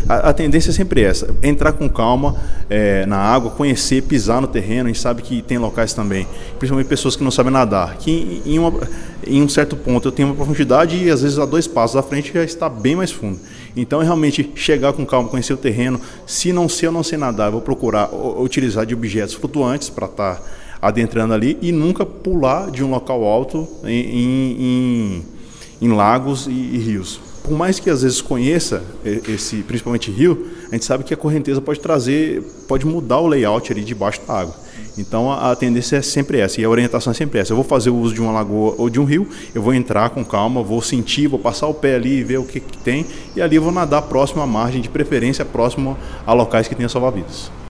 A tendência é sempre essa, entrar com calma na água, conhecer, pisar no terreno. A gente sabe que tem locais também, principalmente pessoas que não sabem nadar, que em um certo ponto eu tenho uma profundidade e às vezes a 2 passos à frente já está bem mais fundo. Então é realmente chegar com calma, conhecer o terreno. Se eu não sei nadar, eu vou procurar utilizar de objetos flutuantes para estar adentrando ali e nunca pular de um local alto em lagos e rios. Por mais que às vezes conheça principalmente rio, a gente sabe que a correnteza pode mudar o layout ali debaixo da água. Então a tendência é sempre essa, e a orientação é sempre essa. Eu vou fazer o uso de uma lagoa ou de um rio, eu vou entrar com calma, vou sentir, vou passar o pé ali e ver o que tem, e ali eu vou nadar próximo à margem, de preferência próximo a locais que tenham salva-vidas.